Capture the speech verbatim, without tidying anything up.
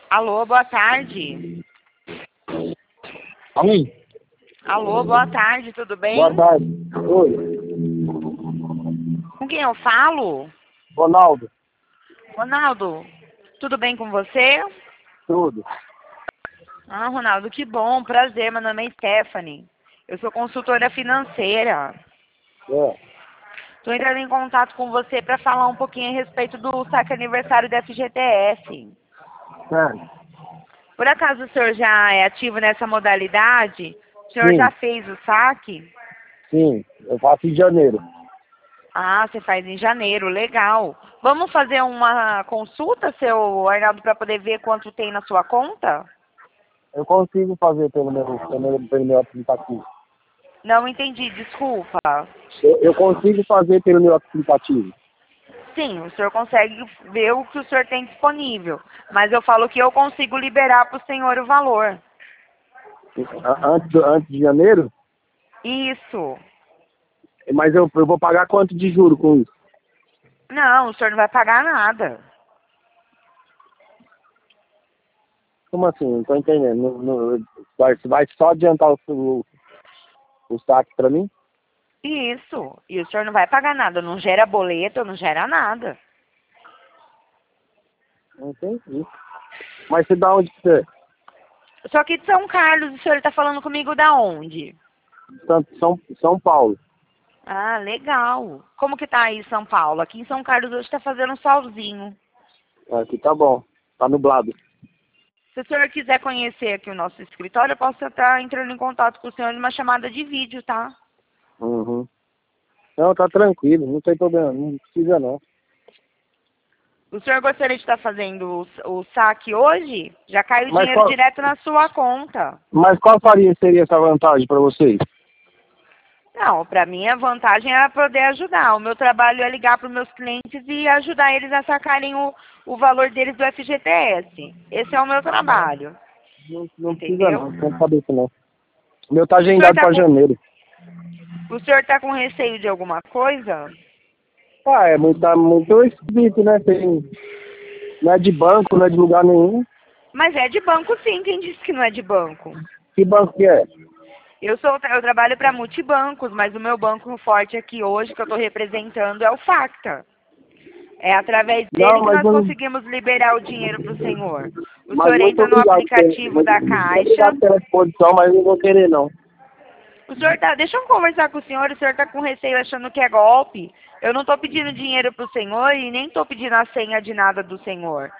Alô, boa tarde. Alô? Alô, boa tarde, tudo bem? Boa tarde. Oi. Com quem eu falo? Ronaldo. Ronaldo, tudo bem com você? Tudo. Ah, Ronaldo, que bom, prazer, meu nome é Stephanie. Eu sou consultora financeira. É. Estou entrando em contato com você para falar um pouquinho a respeito do saque aniversário da F G T S. Sério? Por acaso o senhor já é ativo nessa modalidade? O senhor Sim. já fez o saque? Sim. Eu faço em janeiro. Ah, você faz em janeiro, legal. Vamos fazer uma consulta, seu Arnaldo, para poder ver quanto tem na sua conta? Eu consigo fazer pelo meu, pelo, pelo meu aplicativo. Não entendi, desculpa. Eu, eu consigo fazer pelo meu aplicativo. Sim, o senhor consegue ver o que o senhor tem disponível, mas eu falo que eu consigo liberar para o senhor o valor. A- Antes, do- antes de janeiro? Isso. Mas eu, eu vou pagar quanto de juro com isso? Não, o senhor não vai pagar nada. Como assim? Não tô entendendo. Não- não- vai, vai só adiantar o, o, o saque pra mim? Isso. E o senhor não vai pagar nada. Não gera boleto, não gera nada. Não entendi. Mas você dá onde que você é? Só que de São Carlos, o senhor está falando comigo da onde? São, São, São Paulo. Ah, legal. Como que tá aí São Paulo? Aqui em São Carlos hoje está fazendo um solzinho. Aqui tá bom. Tá nublado. Se o senhor quiser conhecer aqui o nosso escritório, eu posso estar entrando em contato com o senhor numa chamada de vídeo, tá? Uhum. Não, tá tranquilo, não tem problema, não precisa não. O senhor gostaria de estar fazendo o, o saque hoje? Já cai o Mas dinheiro qual, direto na sua conta. mas qual faria, seria essa vantagem para vocês? Não, para mim a vantagem é poder ajudar. O meu trabalho é ligar para os meus clientes e ajudar eles a sacarem o, o valor deles do F G T S. Esse é o meu trabalho. Não, não precisa Entendeu? não, não quero saber isso não. O meu tá O senhor agendado está para com, janeiro. o senhor tá com receio de alguma coisa? Ah, é muito, tá muito esquisito, né? Tem, não é de banco, não é de lugar nenhum. Mas é de banco sim, quem disse que não é de banco? Que banco que é? Eu sou, eu trabalho para multibancos, mas o meu banco forte aqui hoje que eu estou representando é o Facta. É através dele Não, que mas nós eu, conseguimos liberar o dinheiro para o senhor. O mas senhor muito entra no obrigado, pela- aplicativo muito, da muito Caixa. obrigado pela exposição, mas não vou querer não. O senhor tá, deixa eu conversar com o senhor, o senhor está com receio achando que é golpe. Eu não estou pedindo dinheiro para o senhor e nem estou pedindo a senha de nada do senhor.